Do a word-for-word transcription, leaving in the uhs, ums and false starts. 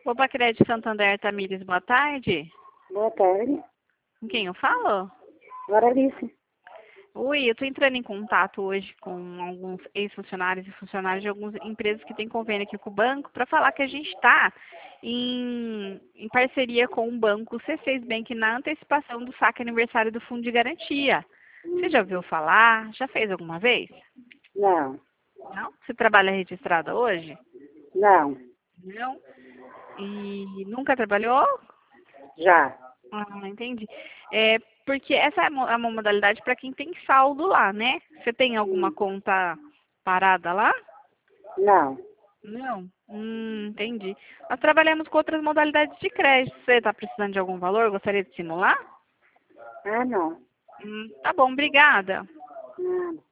Opa, Crédito Santander, Tamires, boa tarde. Boa tarde. Com quem eu falo? Laralice. Oi, eu estou entrando em contato hoje com alguns ex-funcionários e funcionários de algumas empresas que têm convênio aqui com o banco para falar que a gente está em, em parceria com o banco C seis Bank na antecipação do saque aniversário do Fundo de Garantia. Você já ouviu falar? Já fez alguma vez? Não. Não? Você trabalha registrada hoje? Não. Não? E nunca trabalhou? Já. Ah, entendi. É, porque essa é mo- é uma modalidade para quem tem saldo lá, né? Você tem alguma conta parada lá? Não. Não. Hum, entendi. Nós trabalhamos com outras modalidades de crédito. Você está precisando de algum valor? Gostaria de simular? Ah, não. Hum, tá bom, obrigada. Não.